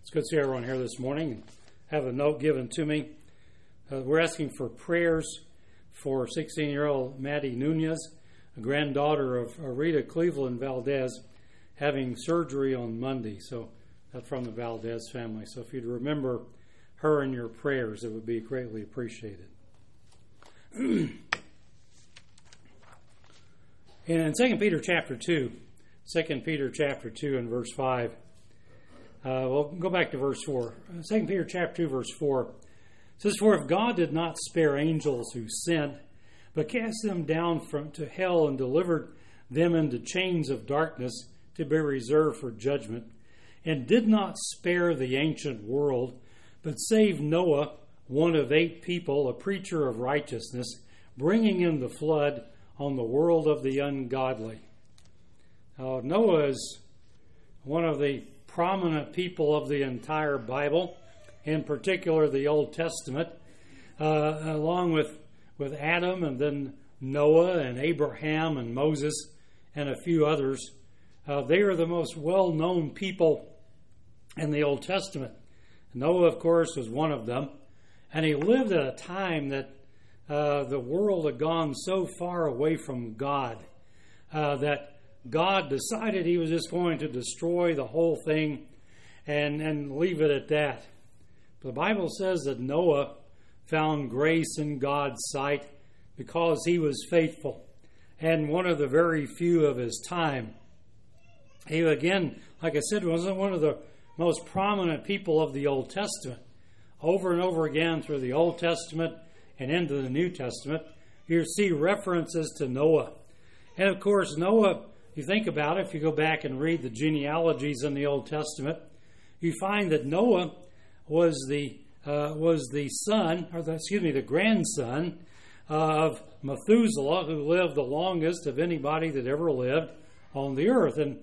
It's good to see everyone here this morning. I have a note given to me. We're asking for prayers for 16-year-old Maddie Nunez, a granddaughter of Rita Cleveland Valdez, having surgery on Monday. So that's from the Valdez family. So if you'd remember her in your prayers, it would be greatly appreciated. And in 2 Peter chapter 2 and verse 5, we'll go back to verse 4. 2 Peter chapter 2, verse 4 says, "For if God did not spare angels who sinned, but cast them down to hell and delivered them into chains of darkness to be reserved for judgment, and did not spare the ancient world, but saved Noah, one of 8 people, a preacher of righteousness, bringing in the flood on the world of the ungodly." Noah is one of the prominent people of the entire Bible, in particular the Old Testament, along with Adam and then Noah and Abraham and Moses and a few others. They are the most well-known people in the Old Testament. Noah, of course, was one of them, and he lived at a time that the world had gone so far away from God that God decided he was just going to destroy the whole thing and leave it at that. The Bible says that Noah found grace in God's sight because he was faithful and one of the very few of his time. He, again, like I said, wasn't one of the most prominent people of the Old Testament. Over and over again through the Old Testament and into the New Testament, you see references to Noah. And of course, Noah, you think about it, if you go back and read the genealogies in the Old Testament, you find that Noah was the grandson of Methuselah, who lived the longest of anybody that ever lived on the earth. And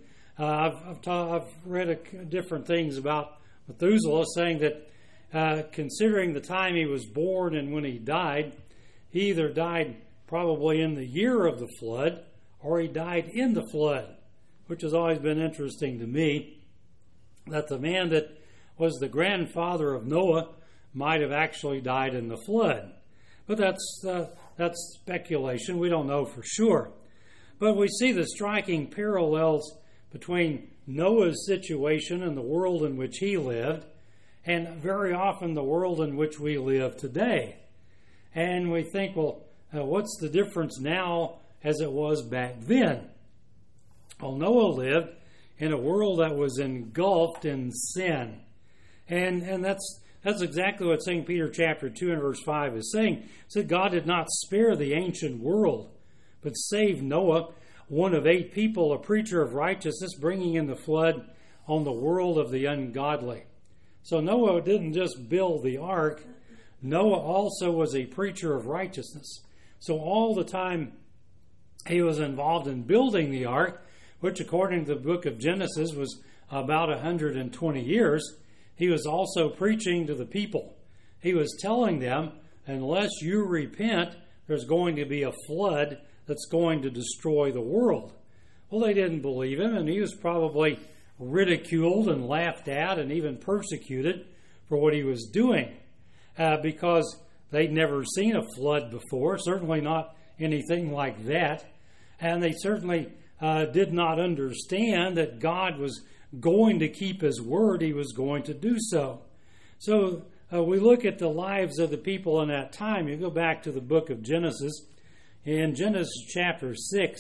I've read different things about Methuselah, saying that considering the time he was born and when he died, he either died probably in the year of the flood or he died in the flood, which has always been interesting to me, that the man that was the grandfather of Noah might have actually died in the flood. But that's speculation. We don't know for sure. But we see the striking parallels between Noah's situation and the world in which he lived, and very often the world in which we live today. And we think, well, what's the difference now as it was back then? Well, Noah lived in a world that was engulfed in sin. And that's exactly what 2 Peter chapter 2 and verse 5 is saying. It said God did not spare the ancient world, but saved Noah, one of 8 people, a preacher of righteousness, bringing in the flood on the world of the ungodly. So Noah didn't just build the ark. Noah also was a preacher of righteousness. So all the time he was involved in building the ark, which according to the book of Genesis was about 120 years, he was also preaching to the people. He was telling them, unless you repent, there's going to be a flood that's going to destroy the world. Well, they didn't believe him, and he was probably ridiculed and laughed at and even persecuted for what he was doing because they'd never seen a flood before, certainly not anything like that. And they certainly did not understand that God was going to keep his word. He was going to do so. So we look at the lives of the people in that time. You go back to the book of Genesis, in Genesis chapter 6,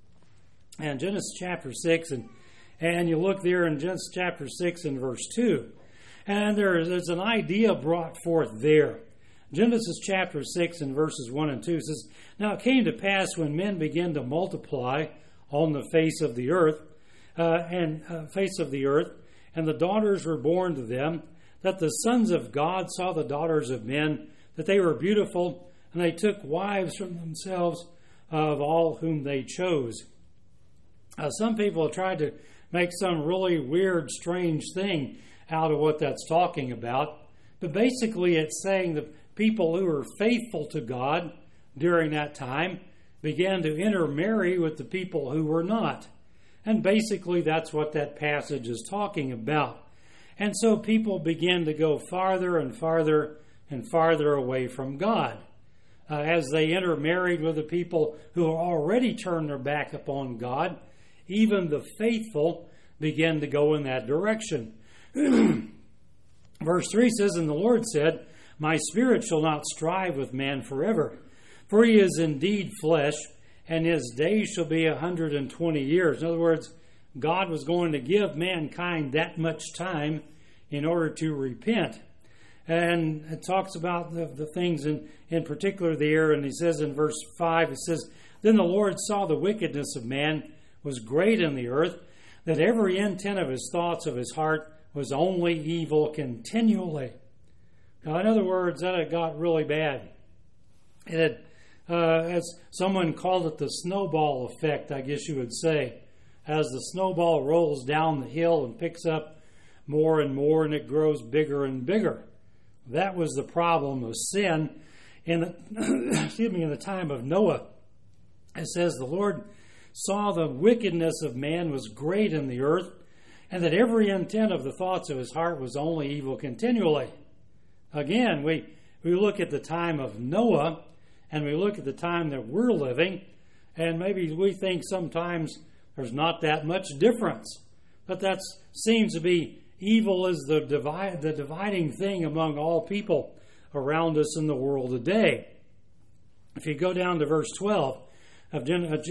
and you look there in Genesis chapter 6 and verse 2, and there's an idea brought forth there. Genesis chapter 6 and verses 1 and 2 says, "Now it came to pass when men began to multiply on the face of the earth, and the daughters were born to them, that the sons of God saw the daughters of men, that they were beautiful, and they took wives from themselves of all whom they chose." Some people have tried to make some really weird, strange thing out of what that's talking about. But basically it's saying the people who were faithful to God during that time began to intermarry with the people who were not. And basically that's what that passage is talking about. And so people begin to go farther and farther and farther away from God. As they intermarried with the people who already turned their back upon God, even the faithful begin to go in that direction. Verse 3 says, "And the Lord said, My spirit shall not strive with man forever, for he is indeed flesh, and his days shall be 120 years." In other words, God was going to give mankind that much time in order to repent. And it talks about the things in particular there, and he says in verse 5, it says, "Then the Lord saw the wickedness of man was great in the earth, that every intent of his thoughts of his heart was only evil continually." Now, in other words, that had got really bad. It had, as someone called it, the snowball effect, I guess you would say. As the snowball rolls down the hill and picks up more and more, and it grows bigger and bigger. That was the problem of sin in the time of Noah. It says, "The Lord saw the wickedness of man was great in the earth, and that every intent of the thoughts of his heart was only evil continually." Again, we look at the time of Noah, and we look at the time that we're living, and maybe we think sometimes there's not that much difference. But that seems to be evil is the dividing thing among all people around us in the world today. If you go down to verse 12 of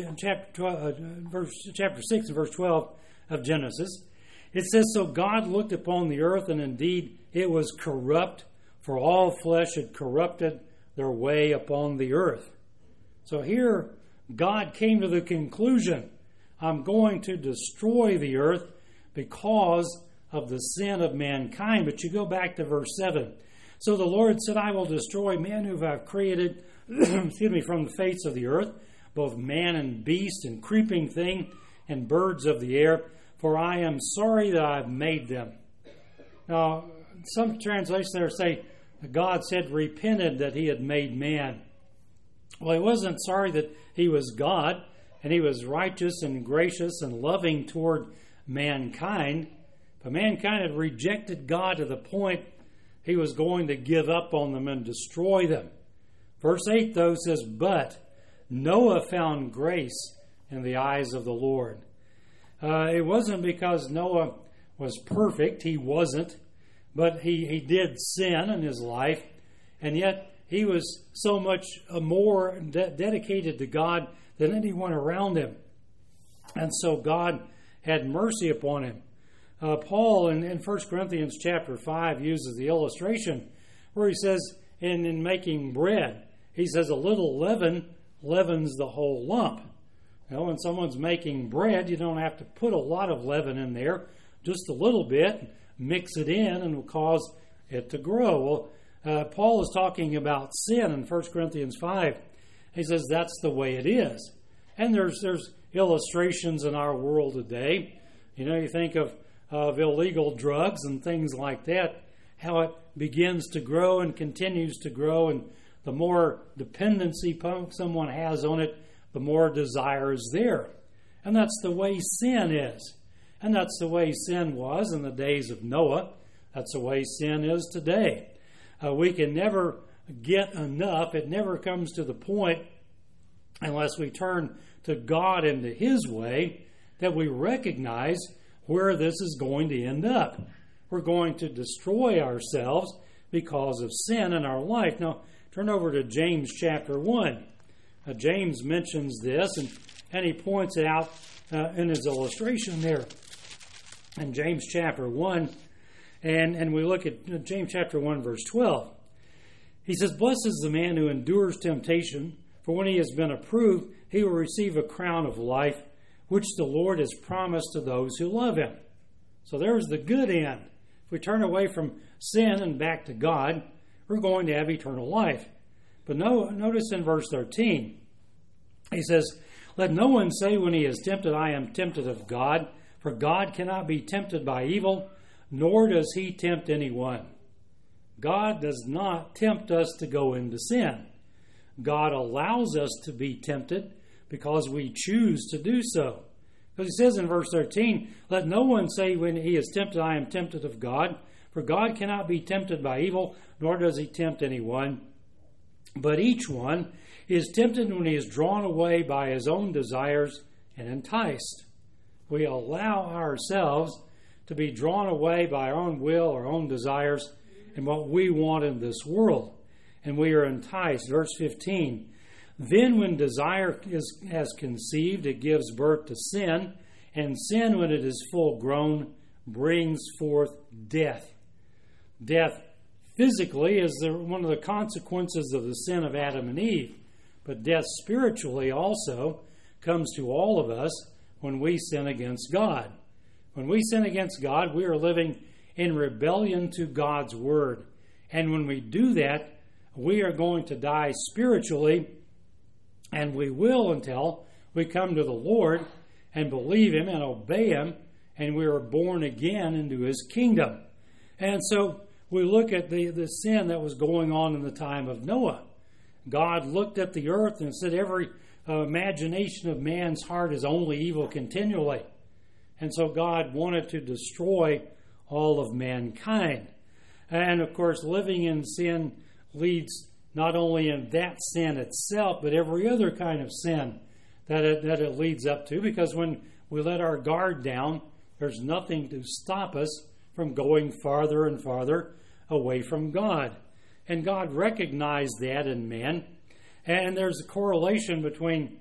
chapter 6 and verse 12 of Genesis, it says, "So God looked upon the earth, and indeed it was corrupt, for all flesh had corrupted their way upon the earth." So here God came to the conclusion, I'm going to destroy the earth because of the sin of mankind. But you go back to verse 7. "So the Lord said, I will destroy man whom I have created from the face of the earth, both man and beast and creeping thing and birds of the air, for I am sorry that I have made them." Now, some translations there say that God said repented that he had made man. Well, he wasn't sorry that he was God, and he was righteous and gracious and loving toward mankind. But mankind had rejected God to the point he was going to give up on them and destroy them. Verse 8, though, says, "But Noah found grace in the eyes of the Lord." It wasn't because Noah was perfect. He wasn't. But he did sin in his life. And yet he was so much more dedicated to God than anyone around him. And so God had mercy upon him. Paul in 1 Corinthians chapter 5 uses the illustration where he says, in making bread, he says a little leaven leavens the whole lump. You know, when someone's making bread, you don't have to put a lot of leaven in there, just a little bit, mix it in, and will cause it to grow. Well, Paul is talking about sin in 1 Corinthians 5. He says that's the way it is. And there's illustrations in our world today. You know, you think of illegal drugs and things like that, how it begins to grow and continues to grow, and the more dependency someone has on it, the more desire is there. And that's the way sin is. And that's the way sin was in the days of Noah. That's the way sin is today. We can never get enough. It never comes to the point, unless we turn to God and to His way, that we recognize where this is going to end up. We're going to destroy ourselves because of sin in our life. Now, turn over to James chapter 1. James mentions this, and he points it out in his illustration there. In James chapter 1, and we look at James chapter 1, verse 12. He says, "Blessed is the man who endures temptation, for when he has been approved, he will receive a crown of life, which the Lord has promised to those who love him." So there's the good end. If we turn away from sin and back to God, we're going to have eternal life. But notice in verse 13, he says, "Let no one say when he is tempted, I am tempted of God, for God cannot be tempted by evil, nor does he tempt anyone." God does not tempt us to go into sin. God allows us to be tempted because we choose to do so. Because he says in verse 13, let no one say when he is tempted, I am tempted of God. For God cannot be tempted by evil, nor does he tempt anyone. But each one is tempted when he is drawn away by his own desires and enticed. We allow ourselves to be drawn away by our own will, our own desires, and what we want in this world. And we are enticed. Verse 15, then when desire has conceived, it gives birth to sin, and sin, when it is full grown, brings forth death. Death physically is one of the consequences of the sin of Adam and Eve, but death spiritually also comes to all of us when we sin against God. When we sin against God, we are living in rebellion to God's word. And when we do that, we are going to die spiritually, and we will until we come to the Lord and believe him and obey him, and we are born again into his kingdom. And so we look at the sin that was going on in the time of Noah. God looked at the earth and said, every imagination of man's heart is only evil continually. And so God wanted to destroy all of mankind. And of course, living in sin leads not only in that sin itself, but every other kind of sin that it leads up to. Because when we let our guard down, there's nothing to stop us from going farther and farther away from God. And God recognized that in man. And there's a correlation between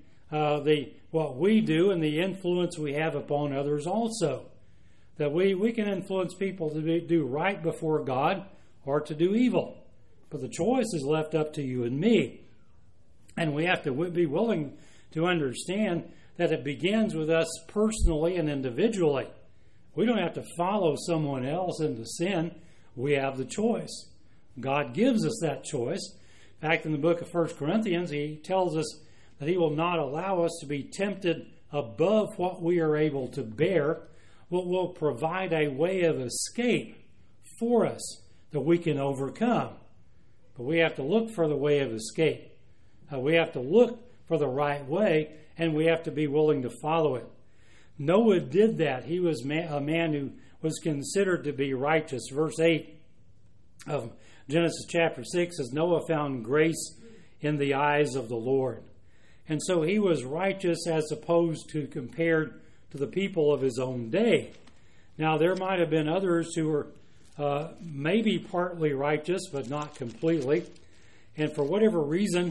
what we do and the influence we have upon others also. That we can influence people to do right before God or to do evil. But the choice is left up to you and me. And we have to be willing to understand that it begins with us personally and individually. We don't have to follow someone else into sin. We have the choice. God gives us that choice. In fact, in the book of 1 Corinthians, he tells us that he will not allow us to be tempted above what we are able to bear, but will provide a way of escape for us that we can overcome. But we have to look for the way of escape. We have to look for the right way, and we have to be willing to follow it. Noah did that. He was a man who was considered to be righteous. Verse 8 of Genesis chapter 6 says, Noah found grace in the eyes of the Lord. And so he was righteous as opposed to compared to the people of his own day. Now, there might have been others who were maybe partly righteous, but not completely. And for whatever reason,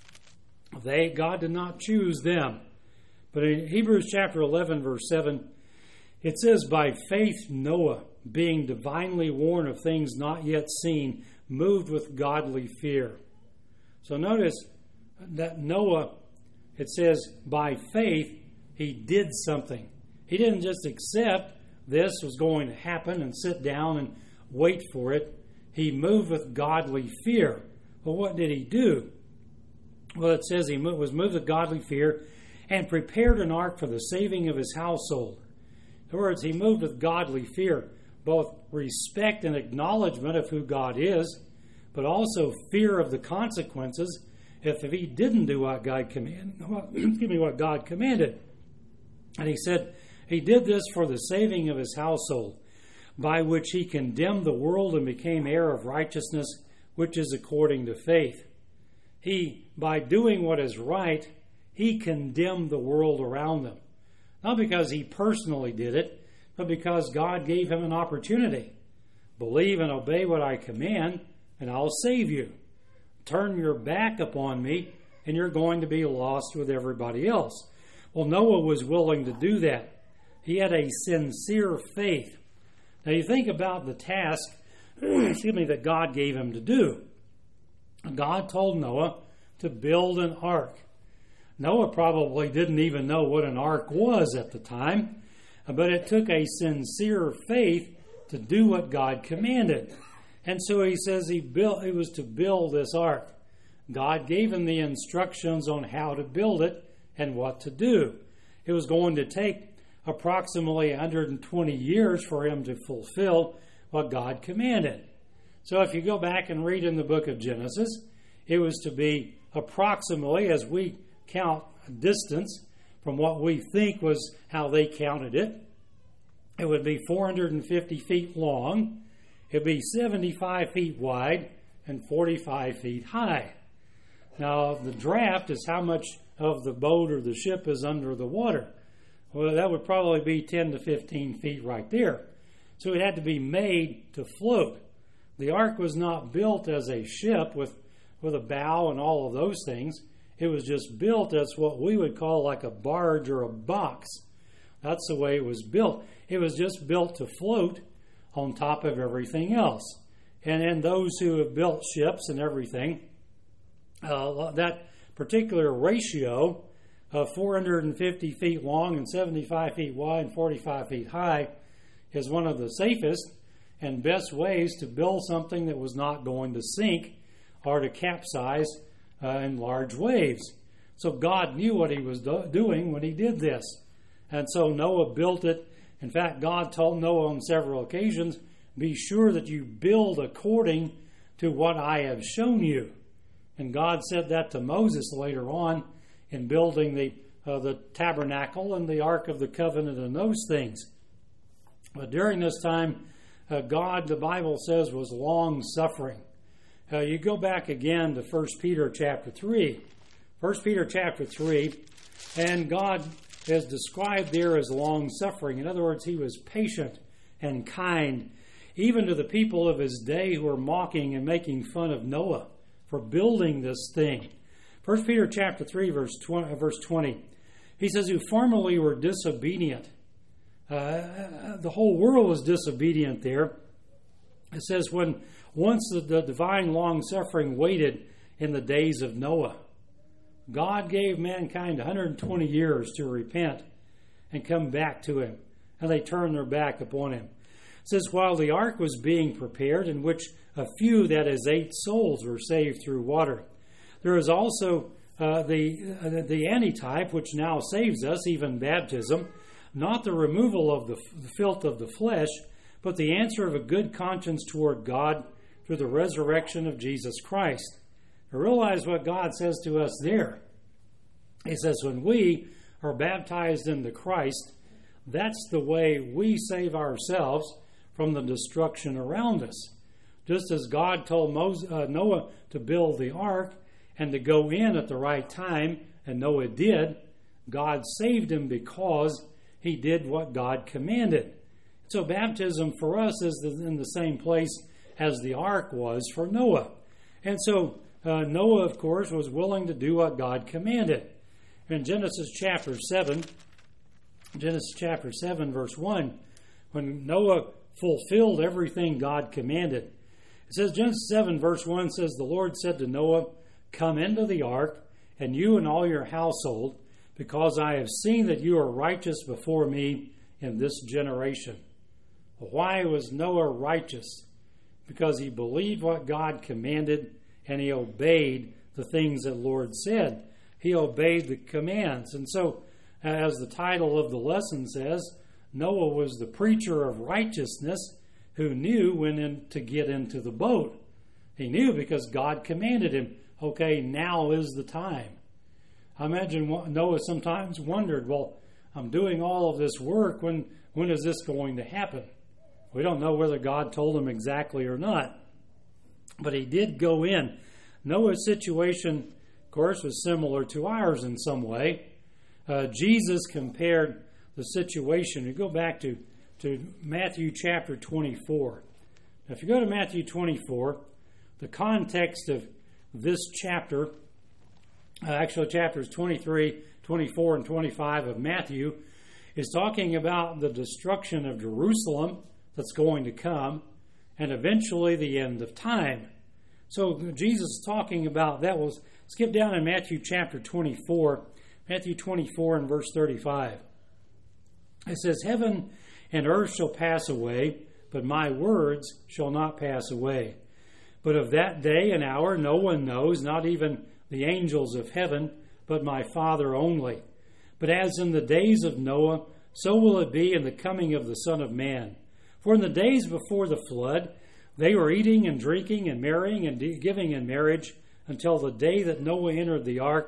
God did not choose them. But in Hebrews chapter 11, verse 7, it says, by faith Noah, being divinely warned of things not yet seen, moved with godly fear. So notice that Noah, it says, by faith, he did something. He didn't just accept this was going to happen and sit down and wait for it. He moved with godly fear. Well, what did he do? Well, it says he was moved with godly fear and prepared an ark for the saving of his household. In other words, he moved with godly fear, both respect and acknowledgement of who God is, but also fear of the consequences if he didn't do what God commanded. What God commanded. And he said he did this for the saving of his household, by which he condemned the world and became heir of righteousness, which is according to faith. He, by doing what is right, he condemned the world around him. Not because he personally did it, but because God gave him an opportunity. Believe and obey what I command, and I'll save you. Turn your back upon me, and you're going to be lost with everybody else. Well, Noah was willing to do that. He had a sincere faith. Now, you think about the task that God gave him to do. God told Noah to build an ark. Noah probably didn't even know what an ark was at the time, but it took a sincere faith to do what God commanded. And so he says it was to build this ark. God gave him the instructions on how to build it and what to do. It was going to take approximately 120 years for him to fulfill what God commanded. So if you go back and read in the book of Genesis, it was to be approximately, as we count distance, from what we think was how they counted it. It would be 450 feet long. It would be 75 feet wide and 45 feet high. Now, the draft is how much of the boat or the ship is under the water. Well, that would probably be 10 to 15 feet right there. So it had to be made to float. The ark was not built as a ship with a bow and all of those things. It was just built as what we would call like a barge or a box. That's the way it was built. It was just built to float on top of everything else. And then those who have built ships and everything, that particular ratio of 450 feet long and 75 feet wide and 45 feet high is one of the safest and best ways to build something that was not going to sink or to capsize in large waves. So God knew what he was doing when he did this. And so Noah built it. In fact, God told Noah on several occasions, be sure that you build according to what I have shown you. And God said that to Moses later on in building the tabernacle and the Ark of the Covenant and those things. But during this time, God, the Bible says, was long-suffering. You go back again to 1 Peter chapter 3. 1 Peter chapter 3, and God is described there as long-suffering. In other words, he was patient and kind, even to the people of his day who were mocking and making fun of Noah for building this thing. 1 Peter chapter 3, verse 20, he says, who formerly were disobedient. The whole world was disobedient there. It says, when once the divine long-suffering waited in the days of Noah, God gave mankind 120 years to repent and come back to him, and they turned their back upon him. It says, while the ark was being prepared, in which a few, that is 8 souls, were saved through water. There is also the antitype, which now saves us, even baptism, not the removal of the filth of the flesh, but the answer of a good conscience toward God through the resurrection of Jesus Christ. Now realize what God says to us there. He says, when we are baptized into Christ, that's the way we save ourselves from the destruction around us. Just as God told Noah to build the ark and to go in at the right time, and Noah did, God saved him because he did what God commanded. So baptism for us is in the same place as the ark was for Noah. And so Noah, of course, was willing to do what God commanded. In Genesis chapter 7, verse 1, when Noah fulfilled everything God commanded, it says, Genesis 7, verse 1 says, the Lord said to Noah, come into the ark, and you and all your household, because I have seen that you are righteous before me in this generation. Why was Noah righteous? Because he believed what God commanded, and he obeyed the things that the Lord said. He obeyed the commands. And so, as the title of the lesson says, Noah was the preacher of righteousness who knew when to get into the boat. He knew because God commanded him, okay, now is the time. I imagine Noah sometimes wondered, well, I'm doing all of this work. When is this going to happen? We don't know whether God told him exactly or not. But he did go in. Noah's situation, of course, was similar to ours in some way. Jesus compared the situation. You go back to Matthew chapter 24. Now, if you go to Matthew 24, the context of this chapter, actually chapters 23, 24, and 25 of Matthew, is talking about the destruction of Jerusalem that's going to come, and eventually the end of time. So Jesus is talking about that. We'll skip down in Matthew chapter 24, Matthew 24 and verse 35. It says, heaven and earth shall pass away, but my words shall not pass away. But of that day and hour no one knows, not even the angels of heaven, but my Father only. But as in the days of Noah, so will it be in the coming of the Son of Man. For in the days before the flood, they were eating and drinking and marrying and giving in marriage until the day that Noah entered the ark,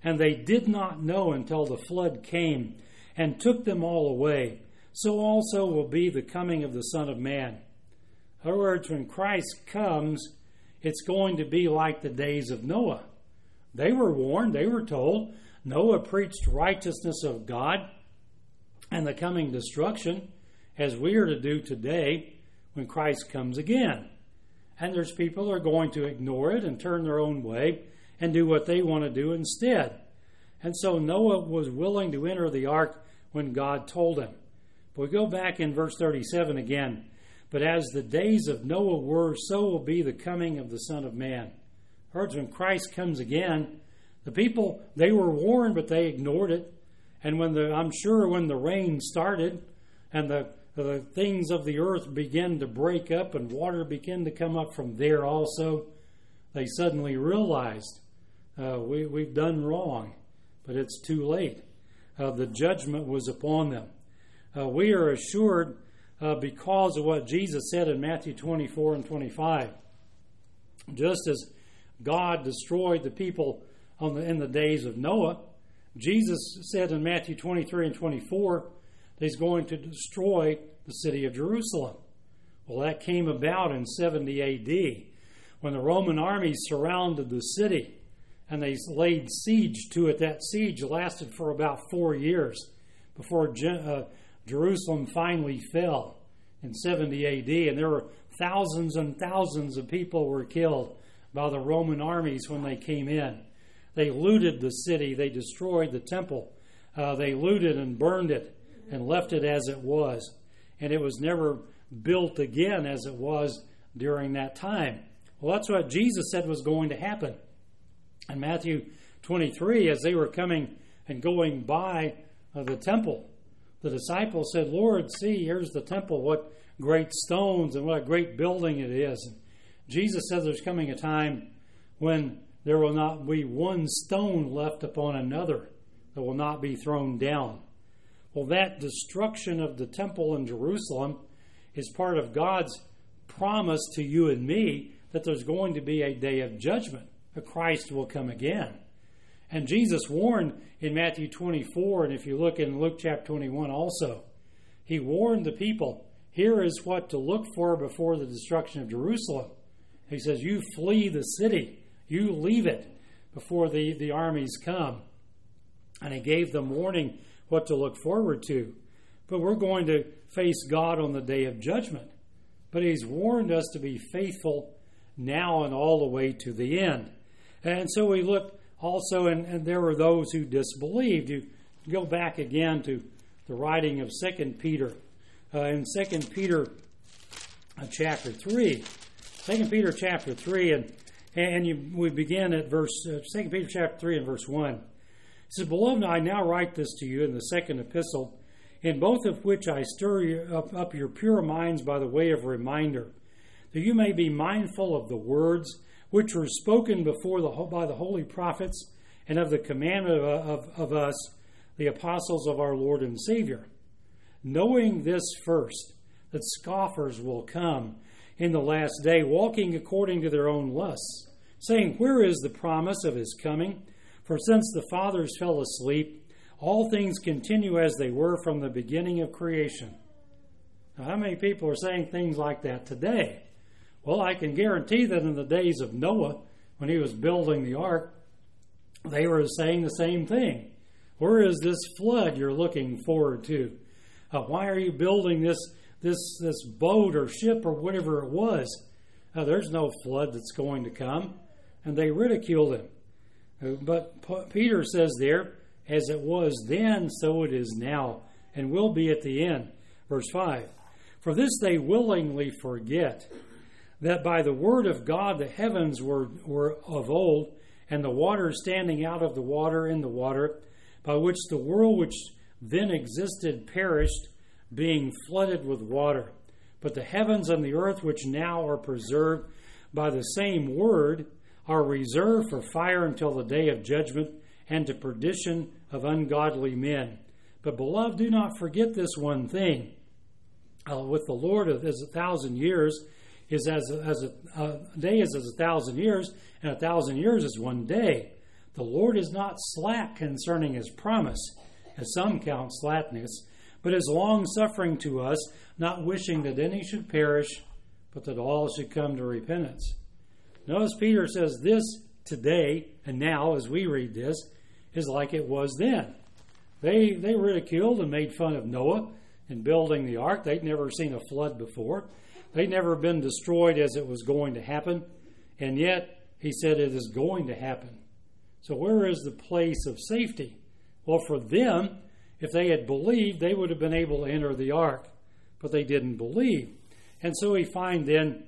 and they did not know until the flood came and took them all away. So also will be the coming of the Son of Man. In other words, when Christ comes, it's going to be like the days of Noah. They were warned, they were told. Noah preached righteousness of God and the coming destruction, as we are to do today when Christ comes again. And there's people who are going to ignore it and turn their own way and do what they want to do instead. And so Noah was willing to enter the ark when God told him. But we go back in verse 37 again. But as the days of Noah were, so will be the coming of the Son of Man. Or when Christ comes again, the people, they were warned, but they ignored it. And I'm sure when the rain started and the things of the earth began to break up and water began to come up from there also, they suddenly realized we've done wrong, but it's too late. The judgment was upon them. We are assured because of what Jesus said in Matthew 24 and 25. Just as God destroyed the people in the days of Noah, Jesus said in Matthew 23 and 24 that he's going to destroy the city of Jerusalem. Well, that came about in 70 A.D. when the Roman armies surrounded the city and they laid siege to it. That siege lasted for about 4 years before Jerusalem finally fell in 70 A.D. And there were thousands and thousands of people were killed by the Roman armies when they came in. They looted the city. They destroyed the temple. They looted and burned it and left it as it was. And it was never built again as it was during that time. Well, that's what Jesus said was going to happen. In Matthew 23, as they were coming and going by the temple, the disciples said, "Lord, see, here's the temple, what great stones and what a great building it is." And Jesus said there's coming a time when there will not be one stone left upon another that will not be thrown down. Well, that destruction of the temple in Jerusalem is part of God's promise to you and me that there's going to be a day of judgment, that Christ will come again. And Jesus warned in Matthew 24, and if you look in Luke chapter 21 also, he warned the people, here is what to look for before the destruction of Jerusalem. He says, you flee the city. You leave it before the armies come. And he gave them warning what to look forward to. But we're going to face God on the day of judgment. But he's warned us to be faithful now and all the way to the end. And so we look also, and there were those who disbelieved. You go back again to the writing of 2 Peter. In 2 Peter chapter 3. 2 Peter chapter 3, we begin at 2 Peter chapter 3 and verse 1. It says, "Beloved, I now write this to you in the second epistle, in both of which I stir up your pure minds by the way of reminder, that you may be mindful of the words which were spoken before by the holy prophets, and of the commandment of us, the apostles of our Lord and Savior. Knowing this first, that scoffers will come in the last day, walking according to their own lusts, saying, where is the promise of his coming? For since the fathers fell asleep, all things continue as they were from the beginning of creation." Now, how many people are saying things like that today? Well, I can guarantee that in the days of Noah, when he was building the ark, they were saying the same thing. Where is this flood you're looking forward to? Why are you building this boat or ship or whatever it was? There's no flood that's going to come. And they ridiculed him. But Peter says there, as it was then, so it is now, and will be at the end. Verse 5, "For this they willingly forget, that by the word of God the heavens were of old, and the water standing out of the water in the water, by which the world which then existed perished, being flooded with water. But the heavens and the earth which now are preserved by the same word are reserved for fire until the day of judgment and to perdition of ungodly men. But, beloved, do not forget this one thing. With the Lord as 1,000 years is as a day is as 1,000 years, and 1,000 years is one day. The Lord is not slack concerning his promise, as some count slackness, but is long-suffering to us, not wishing that any should perish, but that all should come to repentance. Notice Peter says this today and now, as we read this, is like it was then. They ridiculed and made fun of Noah in building the ark. They'd never seen a flood before. They'd never been destroyed as it was going to happen. And yet, he said it is going to happen. So where is the place of safety? Well, for them, if they had believed, they would have been able to enter the ark. But they didn't believe. And so we find then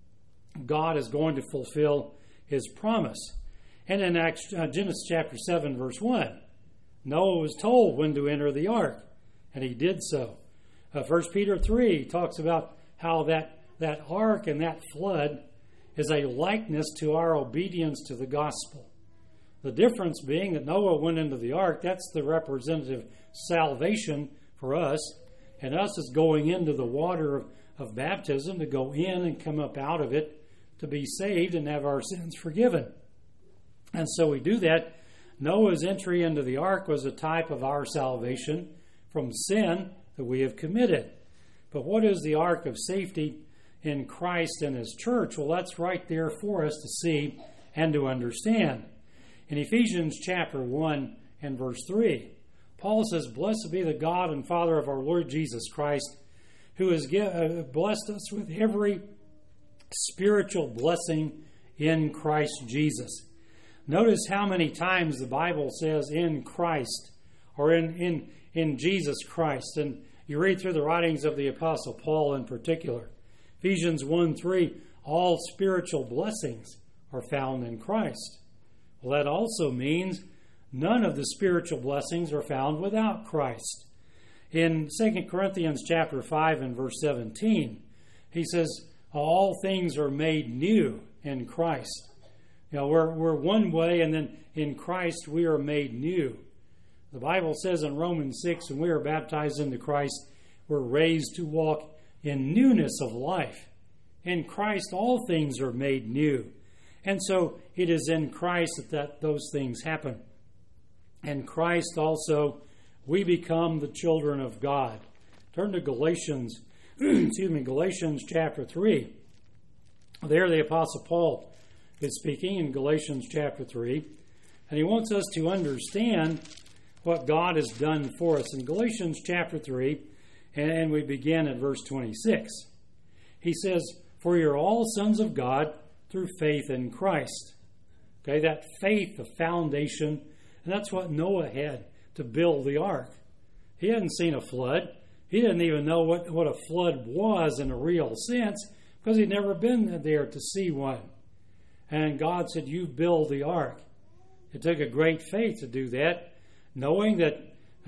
God is going to fulfill his promise. And in Genesis chapter 7, verse 1, Noah was told when to enter the ark, and he did so. 1 Peter 3 talks about how that ark and that flood is a likeness to our obedience to the gospel. The difference being that Noah went into the ark, that's the representative salvation for us, and us is going into the water of baptism to go in and come up out of it to be saved and have our sins forgiven. And so we do that. Noah's entry into the ark was a type of our salvation from sin that we have committed. But what is the ark of safety in Christ and his church? Well, that's right there for us to see and to understand. In Ephesians chapter 1 and verse 3, Paul says, "Blessed be the God and Father of our Lord Jesus Christ, who has blessed us with every spiritual blessing in Christ Jesus." Notice how many times the Bible says in Christ or in Jesus Christ. And you read through the writings of the Apostle Paul in particular. Ephesians 1:3, all spiritual blessings are found in Christ. Well, that also means none of the spiritual blessings are found without Christ. In 2 Corinthians chapter 5 and verse 17, he says, all things are made new in Christ. You know, we're one way, and then in Christ we are made new. The Bible says in Romans 6, when we are baptized into Christ, we're raised to walk in newness of life. In Christ, all things are made new. And so it is in Christ that those things happen. In Christ also, we become the children of God. Turn to Galatians, Galatians chapter 3. There the Apostle Paul is speaking in Galatians chapter 3, and he wants us to understand what God has done for us. In Galatians chapter 3, and we begin at verse 26, he says, "For you're all sons of God through faith in Christ." Okay, that faith, the foundation, and that's what Noah had to build the ark. He hadn't seen a flood. He didn't even know what a flood was in a real sense because he'd never been there to see one. And God said, "You build the ark." It took a great faith to do that, knowing that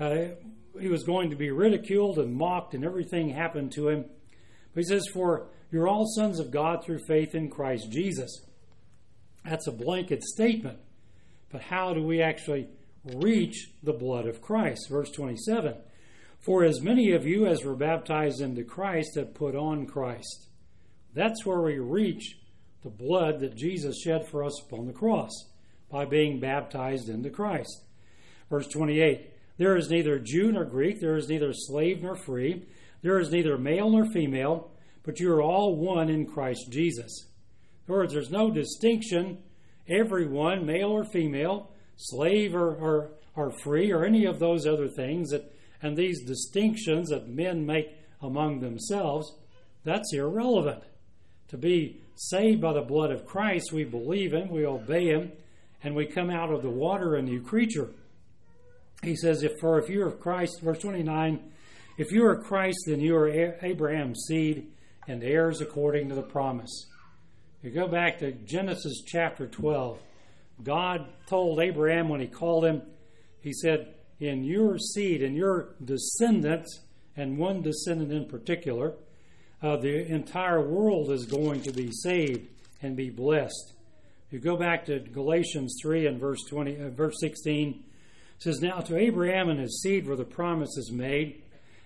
he was going to be ridiculed and mocked and everything happened to him. But he says, "For you're all sons of God through faith in Christ Jesus." That's a blanket statement. But how do we actually reach the blood of Christ? Verse 27, "For as many of you as were baptized into Christ have put on Christ." That's where we reach the blood that Jesus shed for us upon the cross, by being baptized into Christ. Verse 28, "There is neither Jew nor Greek, there is neither slave nor free, there is neither male nor female, but you are all one in Christ Jesus." In other words, there's no distinction. Everyone, male or female, slave or free, or any of those other things, and these distinctions that men make among themselves, that's irrelevant. To be saved by the blood of Christ, we believe Him, we obey Him, and we come out of the water a new creature. He says, if you are Christ, verse 29, "If you are Christ, then you are Abraham's seed and heirs according to the promise." You go back to Genesis chapter 12. God told Abraham when He called him, He said, "In your seed, in your descendants," and one descendant in particular, the entire world is going to be saved and be blessed. You go back to Galatians 3 and verse 16. It says, "Now to Abraham and his seed were the promises made."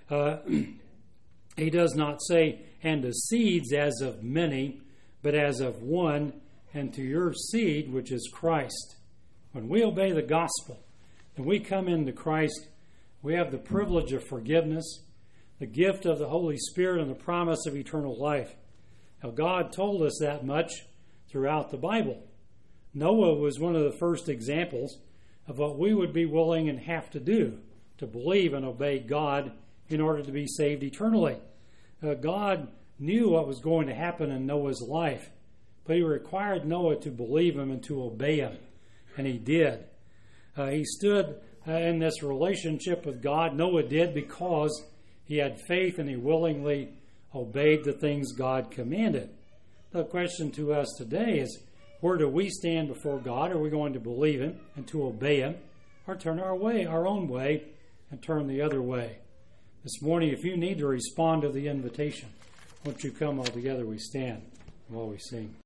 He does not say, "and to seeds as of many, but as of one, and to your seed, which is Christ." When we obey the gospel and we come into Christ, we have the privilege of forgiveness, the gift of the Holy Spirit, and the promise of eternal life. Now, God told us that much throughout the Bible. Noah was one of the first examples of what we would be willing and have to do to believe and obey God in order to be saved eternally. God knew what was going to happen in Noah's life, but he required Noah to believe him and to obey him, and he did. He stood in this relationship with God. Noah did because he had faith and he willingly obeyed the things God commanded. The question to us today is, where do we stand before God? Are we going to believe him and to obey him, or turn our own way, and turn the other way? This morning, if you need to respond to the invitation, won't you come all together? We stand while we sing.